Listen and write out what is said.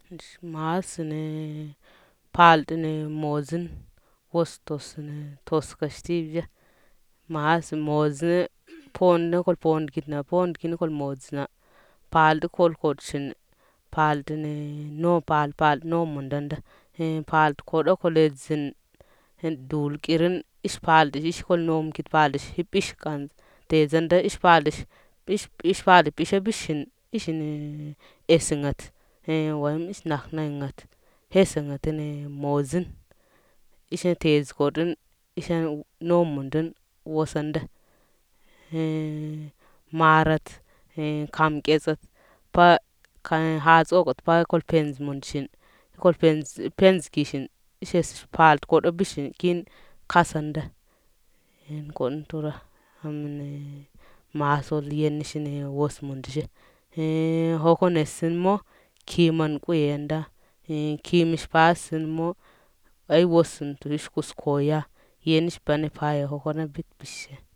Maa səni paal tə nə moozun wos tos nə toskəi tiiwya. Maa sə moozu poon nə kol poondəgitna poondəgit nə kol moozuna. Paal tə kol koɗshin. Paal tə nə noo paal noo mundanda. Paal tə koɗa kole zən duul kirin ish paaldəshi ish kol noomkit paaldəshi hi ɓish kan tezanda ish paaldəshi ɓisha ɓishin ishi nə esəngət wai ish nak naygət hesəngətə nə moozun ish nə tez koɗən ish noo mundun wosanda maarat kam ketsət haatsookət pa kol penz mundshin kol penz gishin ish paal tə koɗa ɓishin kin kasanda koɗən tura maasol yenshi nə wos mundshi hookənəssən mo kiiman kuyenda kiimish paasən mo ai wossən tu ish kus koya yenish bane paya hookona bit bishe.